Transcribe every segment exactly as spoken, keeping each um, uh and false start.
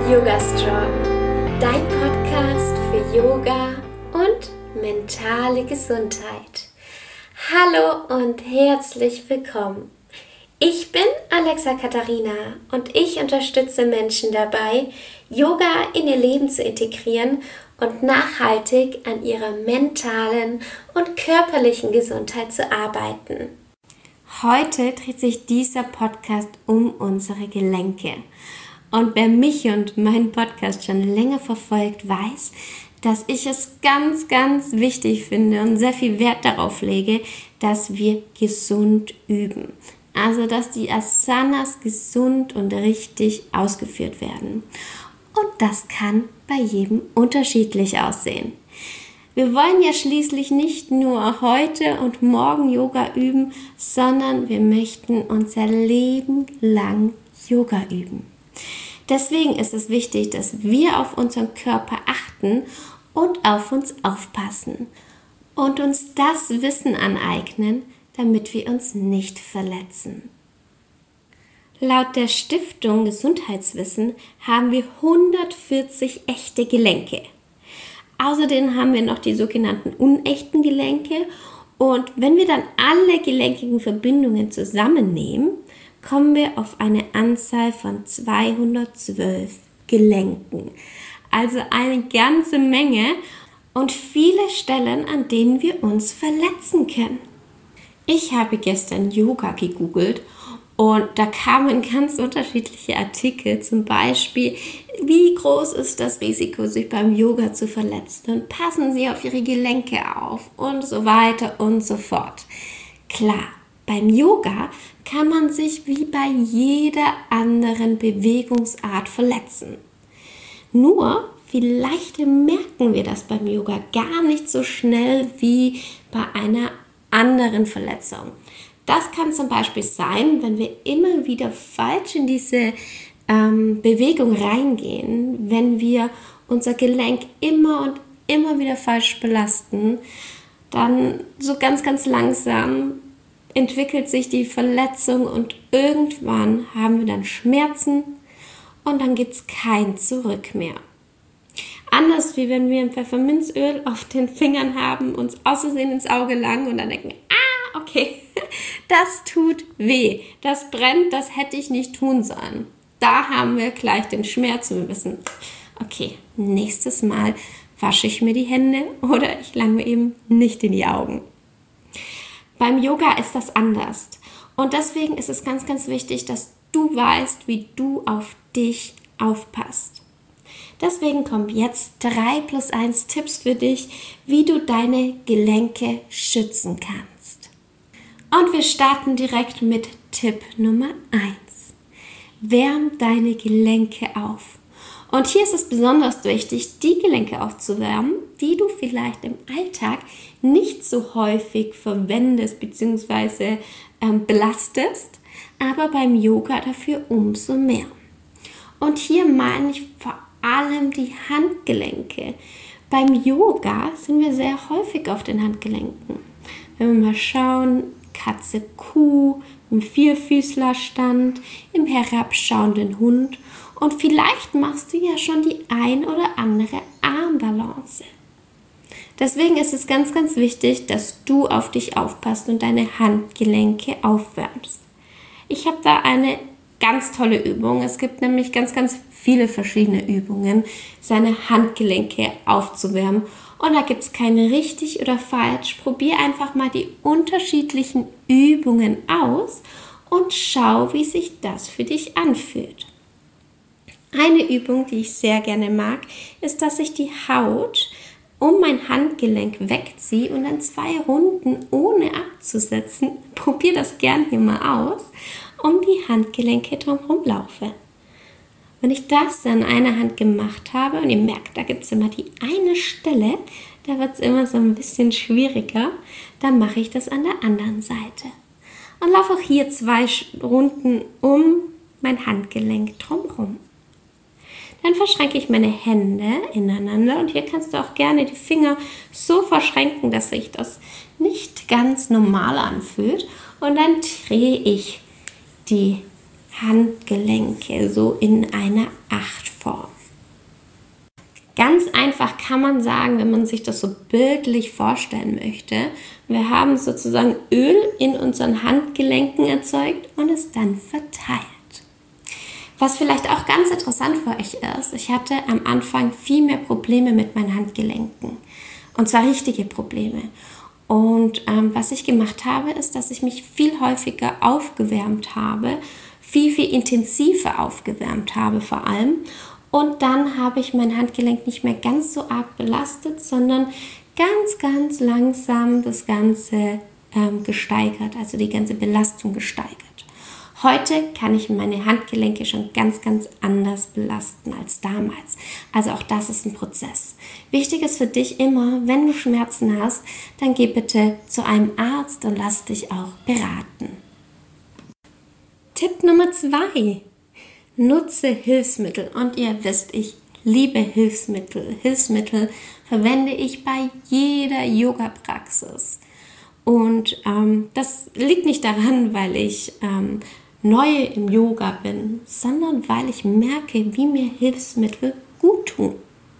Yoga Strong, dein Podcast für Yoga und mentale Gesundheit. Hallo und herzlich willkommen. Ich bin Alexa Katharina und ich unterstütze Menschen dabei, Yoga in ihr Leben zu integrieren und nachhaltig an ihrer mentalen und körperlichen Gesundheit zu arbeiten. Heute dreht sich dieser Podcast um unsere Gelenke. Und wer mich und meinen Podcast schon länger verfolgt, weiß, dass ich es ganz, ganz wichtig finde und sehr viel Wert darauf lege, dass wir gesund üben. Also, dass die Asanas gesund und richtig ausgeführt werden. Und das kann bei jedem unterschiedlich aussehen. Wir wollen ja schließlich nicht nur heute und morgen Yoga üben, sondern wir möchten unser Leben lang Yoga üben. Deswegen ist es wichtig, dass wir auf unseren Körper achten und auf uns aufpassen und uns das Wissen aneignen, damit wir uns nicht verletzen. Laut der Stiftung Gesundheitswissen haben wir hundertvierzig echte Gelenke. Außerdem haben wir noch die sogenannten unechten Gelenke und wenn wir dann alle gelenkigen Verbindungen zusammennehmen, kommen wir auf eine Anzahl von zweihundertzwölf Gelenken. Also eine ganze Menge und viele Stellen, an denen wir uns verletzen können. Ich habe gestern Yoga gegoogelt und da kamen ganz unterschiedliche Artikel, zum Beispiel, wie groß ist das Risiko, sich beim Yoga zu verletzen und passen Sie auf Ihre Gelenke auf und so weiter und so fort. Klar, beim Yoga kann man sich wie bei jeder anderen Bewegungsart verletzen. Nur vielleicht merken wir das beim Yoga gar nicht so schnell wie bei einer anderen Verletzung. Das kann zum Beispiel sein, wenn wir immer wieder falsch in diese ähm, Bewegung reingehen, wenn wir unser Gelenk immer und immer wieder falsch belasten, dann so ganz, ganz langsam entwickelt sich die Verletzung und irgendwann haben wir dann Schmerzen und dann gibt es kein Zurück mehr. Anders wie wenn wir ein Pfefferminzöl auf den Fingern haben, uns aus Versehen ins Auge langen und dann denken, ah, okay, das tut weh, das brennt, das hätte ich nicht tun sollen. Da haben wir gleich den Schmerz und wir wissen, okay, nächstes Mal wasche ich mir die Hände oder ich lange mir eben nicht in die Augen. Beim Yoga ist das anders und deswegen ist es ganz, ganz wichtig, dass du weißt, wie du auf dich aufpasst. Deswegen kommen jetzt drei plus eins Tipps für dich, wie du deine Gelenke schützen kannst. Und wir starten direkt mit Tipp Nummer eins. Wärm deine Gelenke auf. Und hier ist es besonders wichtig, die Gelenke aufzuwärmen, die du vielleicht im Alltag nicht so häufig verwendest bzw. ähm, belastest, aber beim Yoga dafür umso mehr. Und hier meine ich vor allem die Handgelenke. Beim Yoga sind wir sehr häufig auf den Handgelenken. Wenn wir mal schauen, Katze, Kuh, im Vierfüßlerstand, im herabschauenden Hund und vielleicht machst du ja schon die ein oder andere Armbalance. Deswegen ist es ganz, ganz wichtig, dass du auf dich aufpasst und deine Handgelenke aufwärmst. Ich habe da eine ganz tolle Übung. Es gibt nämlich ganz, ganz viele verschiedene Übungen, seine Handgelenke aufzuwärmen. Und da gibt es keine richtig oder falsch. Probier einfach mal die unterschiedlichen Übungen aus und schau, wie sich das für dich anfühlt. Eine Übung, die ich sehr gerne mag, ist, dass ich die Haut um mein Handgelenk wegziehe und dann zwei Runden ohne abzusetzen, probier das gern hier mal aus, um die Handgelenke drumherum laufe. Wenn ich das an einer Hand gemacht habe und ihr merkt, da gibt es immer die eine Stelle, da wird es immer so ein bisschen schwieriger, dann mache ich das an der anderen Seite. Und laufe auch hier zwei Runden um mein Handgelenk drumherum. Dann verschränke ich meine Hände ineinander und hier kannst du auch gerne die Finger so verschränken, dass sich das nicht ganz normal anfühlt. Und dann drehe ich die Handgelenke so in einer Achtform. Ganz einfach kann man sagen, wenn man sich das so bildlich vorstellen möchte, wir haben sozusagen Öl in unseren Handgelenken erzeugt und es dann verteilt. Was vielleicht auch ganz interessant für euch ist, ich hatte am Anfang viel mehr Probleme mit meinen Handgelenken. Und zwar richtige Probleme. Und ähm, was ich gemacht habe, ist, dass ich mich viel häufiger aufgewärmt habe, viel, viel intensiver aufgewärmt habe vor allem. Und dann habe ich mein Handgelenk nicht mehr ganz so arg belastet, sondern ganz, ganz langsam das Ganze ähm, gesteigert, also die ganze Belastung gesteigert. Heute kann ich meine Handgelenke schon ganz, ganz anders belasten als damals. Also auch das ist ein Prozess. Wichtig ist für dich immer, wenn du Schmerzen hast, dann geh bitte zu einem Arzt und lass dich auch beraten. Tipp Nummer zwei. Nutze Hilfsmittel. Und ihr wisst, ich liebe Hilfsmittel. Hilfsmittel verwende ich bei jeder Yoga-Praxis. Und ähm, das liegt nicht daran, weil ich ähm, neu im Yoga bin, sondern weil ich merke, wie mir Hilfsmittel gut tun.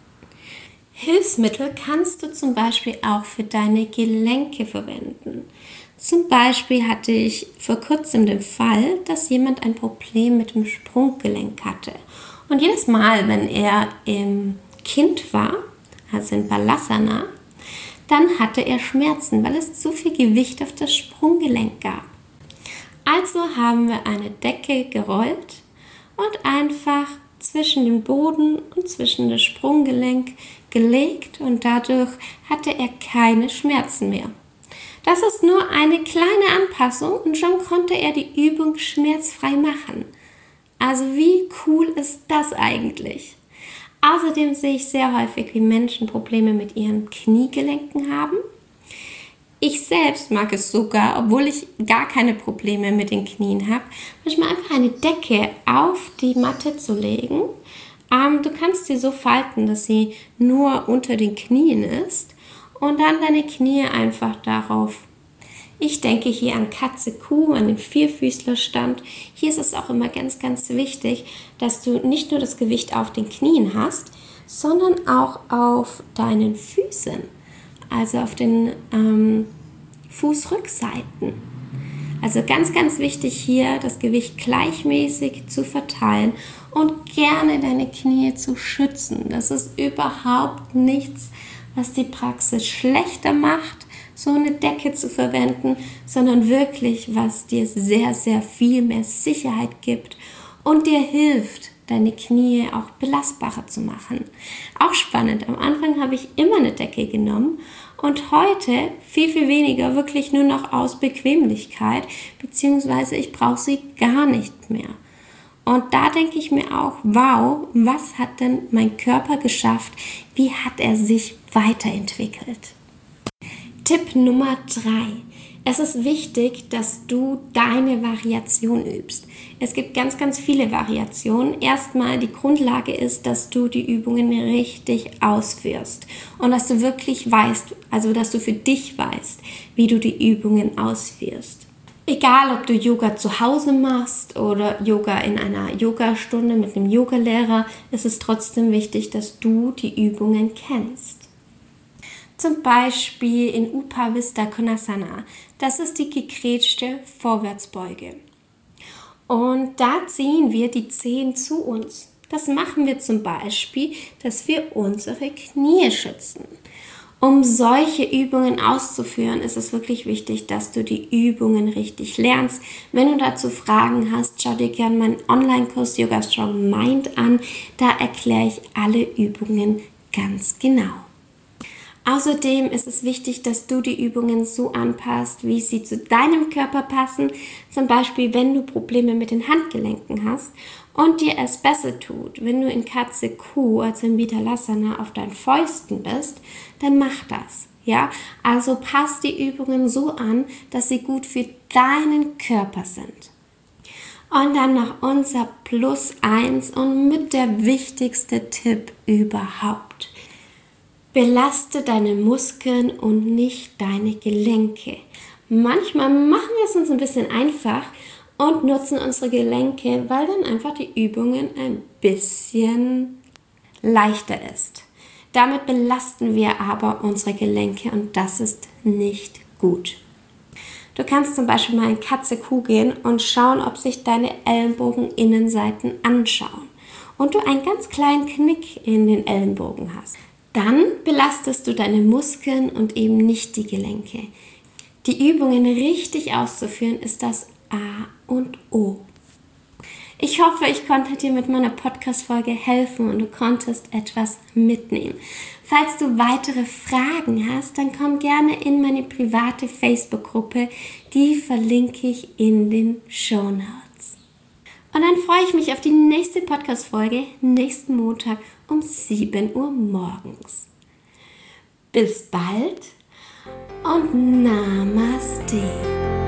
Hilfsmittel kannst du zum Beispiel auch für deine Gelenke verwenden. Zum Beispiel hatte ich vor kurzem den Fall, dass jemand ein Problem mit dem Sprunggelenk hatte. Und jedes Mal, wenn er im Kind war, also in Balasana, dann hatte er Schmerzen, weil es zu viel Gewicht auf das Sprunggelenk gab. Also haben wir eine Decke gerollt und einfach zwischen den Boden und zwischen das Sprunggelenk gelegt und dadurch hatte er keine Schmerzen mehr. Das ist nur eine kleine Anpassung und schon konnte er die Übung schmerzfrei machen. Also wie cool ist das eigentlich? Außerdem sehe ich sehr häufig, wie Menschen Probleme mit ihren Kniegelenken haben. Ich selbst mag es sogar, obwohl ich gar keine Probleme mit den Knien habe, manchmal einfach eine Decke auf die Matte zu legen. Ähm, du kannst sie so falten, dass sie nur unter den Knien ist und dann deine Knie einfach darauf. Ich denke hier an Katze-Kuh, an den Vierfüßlerstand. Hier ist es auch immer ganz, ganz wichtig, dass du nicht nur das Gewicht auf den Knien hast, sondern auch auf deinen Füßen. Also auf den ähm, Fußrückseiten. Also ganz, ganz wichtig hier, das Gewicht gleichmäßig zu verteilen und gerne deine Knie zu schützen. Das ist überhaupt nichts, was die Praxis schlechter macht, so eine Decke zu verwenden, sondern wirklich, was dir sehr, sehr viel mehr Sicherheit gibt und dir hilft, deine Knie auch belastbarer zu machen. Auch spannend, am Anfang habe ich immer eine Decke genommen und heute viel, viel weniger, wirklich nur noch aus Bequemlichkeit, beziehungsweise ich brauche sie gar nicht mehr. Und da denke ich mir auch, wow, was hat denn mein Körper geschafft? Wie hat er sich weiterentwickelt? Tipp Nummer drei. Es ist wichtig, dass du deine Variation übst. Es gibt ganz, ganz viele Variationen. Erstmal die Grundlage ist, dass du die Übungen richtig ausführst und dass du wirklich weißt, also dass du für dich weißt, wie du die Übungen ausführst. Egal, ob du Yoga zu Hause machst oder Yoga in einer Yogastunde mit einem Yogalehrer, ist es trotzdem wichtig, dass du die Übungen kennst. Zum Beispiel in Upavista Konasana. Das ist die gegrätschte Vorwärtsbeuge. Und da ziehen wir die Zehen zu uns. Das machen wir zum Beispiel, dass wir unsere Knie schützen. Um solche Übungen auszuführen, ist es wirklich wichtig, dass du die Übungen richtig lernst. Wenn du dazu Fragen hast, schau dir gerne meinen Online-Kurs Yoga Strong Mind an. Da erkläre ich alle Übungen ganz genau. Außerdem ist es wichtig, dass du die Übungen so anpasst, wie sie zu deinem Körper passen. Zum Beispiel, wenn du Probleme mit den Handgelenken hast und dir es besser tut, wenn du in Katze-Kuh, also in Vidalasana, auf deinen Fäusten bist, dann mach das. Ja? Also passt die Übungen so an, dass sie gut für deinen Körper sind. Und dann noch unser Plus eins und mit der wichtigste Tipp überhaupt. Belaste deine Muskeln und nicht deine Gelenke. Manchmal machen wir es uns ein bisschen einfach und nutzen unsere Gelenke, weil dann einfach die Übungen ein bisschen leichter ist. Damit belasten wir aber unsere Gelenke und das ist nicht gut. Du kannst zum Beispiel mal in Katze-Kuh gehen und schauen, ob sich deine Ellenbogeninnenseiten anschauen und du einen ganz kleinen Knick in den Ellenbogen hast. Dann belastest du deine Muskeln und eben nicht die Gelenke. Die Übungen richtig auszuführen ist das A und O. Ich hoffe, ich konnte dir mit meiner Podcast-Folge helfen und du konntest etwas mitnehmen. Falls du weitere Fragen hast, dann komm gerne in meine private Facebook-Gruppe. Die verlinke ich in den Shownotes. Und dann freue ich mich auf die nächste Podcast-Folge nächsten Montag um sieben Uhr morgens. Bis bald und Namaste.